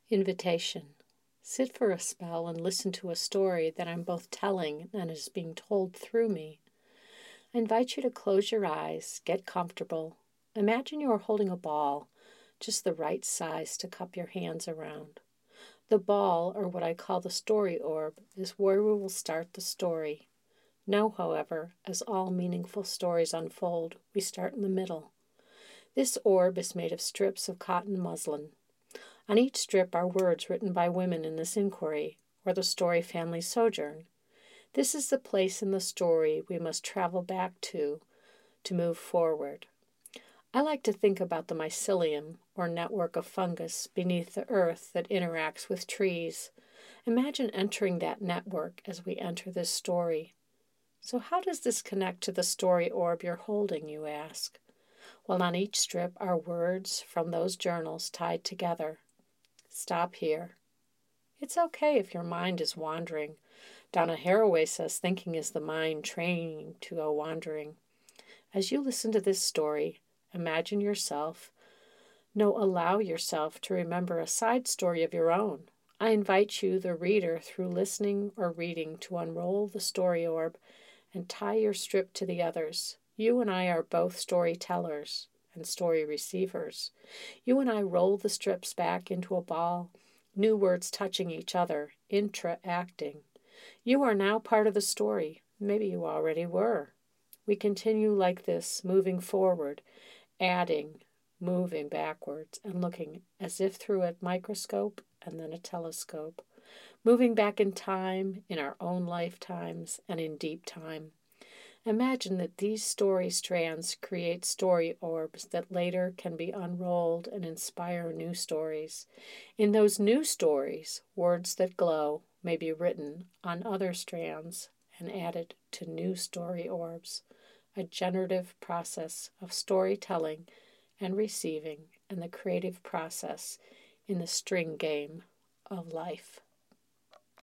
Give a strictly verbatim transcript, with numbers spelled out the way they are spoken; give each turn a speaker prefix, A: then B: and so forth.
A: Invitation. Sit for a spell and listen to a story that I'm both telling and is being told through me. I invite you to close your eyes, get comfortable. Imagine you are holding a ball, just the right size to cup your hands around. The ball, or what I call the story orb, is where we will start the story. Know, however, as all meaningful stories unfold, we start in the middle. This orb is made of strips of cotton muslin. On each strip are words written by women in this inquiry, or the story family sojourn. This is the place in the story we must travel back to to move forward. I like to think about the mycelium, or network of fungus beneath the earth that interacts with trees. Imagine entering that network as we enter this story. So how does this connect to the story orb you're holding, you ask? Well, on each strip are words from those journals tied together. Stop here. It's okay if your mind is wandering. Donna Haraway says thinking is the mind training to go wandering. As you listen to this story, imagine yourself, no, allow yourself to remember a side story of your own. I invite you, the reader, through listening or reading, to unroll the story orb and tie your strip to the others. You and I are both storytellers and story receivers. You and I roll the strips back into a ball, new words touching each other, intra-acting. You are now part of the story. Maybe you already were. We continue like this, moving forward, adding, moving backwards, and looking as if through a microscope and then a telescope, moving back in time, in our own lifetimes, and in deep time. Imagine that these story strands create story orbs that later can be unrolled and inspire new stories. In those new stories, words that glow may be written on other strands and added to new story orbs, a generative process of storytelling and receiving, and the creative process in the string game of life.